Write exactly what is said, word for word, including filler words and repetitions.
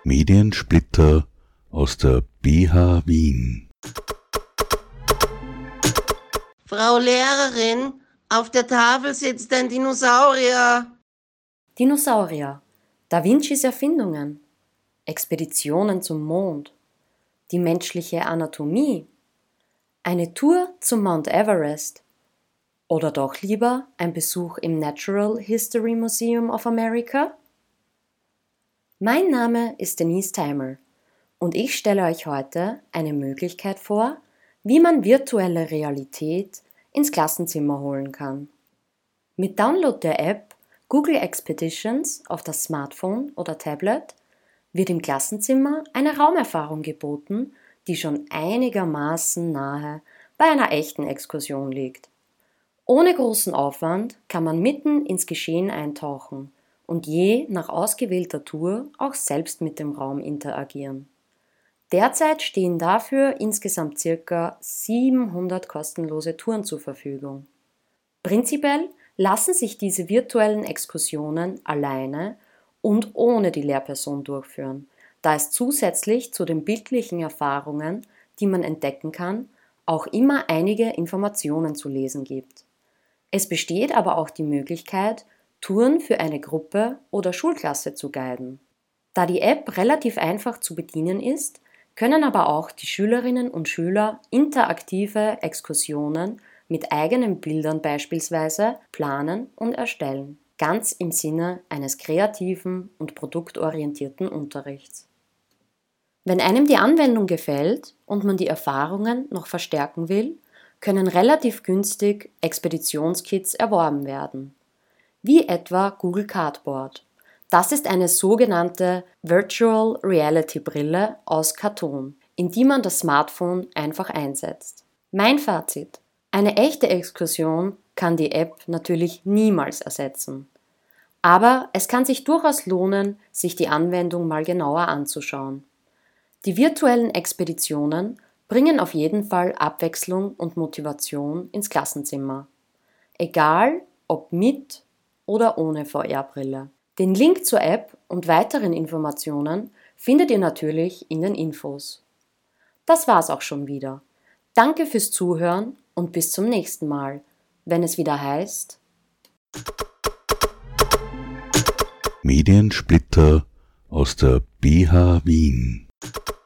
Mediensplitter aus der B H Wien. Frau Lehrerin, auf der Tafel sitzt ein Dinosaurier. Dinosaurier, Da Vincis Erfindungen, Expeditionen zum Mond, die menschliche Anatomie, eine Tour zum Mount Everest oder doch lieber ein Besuch im Natural History Museum of America? Mein Name ist Denise Theimer und ich stelle euch heute eine Möglichkeit vor, wie man virtuelle Realität ins Klassenzimmer holen kann. Mit Download der App Google Expeditions auf das Smartphone oder Tablet wird im Klassenzimmer eine Raumerfahrung geboten, die schon einigermaßen nahe bei einer echten Exkursion liegt. Ohne großen Aufwand kann man mitten ins Geschehen eintauchen und je nach ausgewählter Tour auch selbst mit dem Raum interagieren. Derzeit stehen dafür insgesamt ca. siebenhundert kostenlose Touren zur Verfügung. Prinzipiell lassen sich diese virtuellen Exkursionen alleine und ohne die Lehrperson durchführen, da es zusätzlich zu den bildlichen Erfahrungen, die man entdecken kann, auch immer einige Informationen zu lesen gibt. Es besteht aber auch die Möglichkeit, Touren für eine Gruppe oder Schulklasse zu guiden. Da die App relativ einfach zu bedienen ist, können aber auch die Schülerinnen und Schüler interaktive Exkursionen mit eigenen Bildern beispielsweise planen und erstellen, ganz im Sinne eines kreativen und produktorientierten Unterrichts. Wenn einem die Anwendung gefällt und man die Erfahrungen noch verstärken will, können relativ günstig Expeditionskits erworben werden, wie etwa Google Cardboard. Das ist eine sogenannte Virtual Reality Brille aus Karton, in die man das Smartphone einfach einsetzt. Mein Fazit: Eine echte Exkursion kann die App natürlich niemals ersetzen. Aber es kann sich durchaus lohnen, sich die Anwendung mal genauer anzuschauen. Die virtuellen Expeditionen bringen auf jeden Fall Abwechslung und Motivation ins Klassenzimmer. Egal, ob mit oder ohne V R-Brille. Den Link zur App und weiteren Informationen findet ihr natürlich in den Infos. Das war's auch schon wieder. Danke fürs Zuhören und bis zum nächsten Mal, wenn es wieder heißt Mediensplitter aus der B H Wien.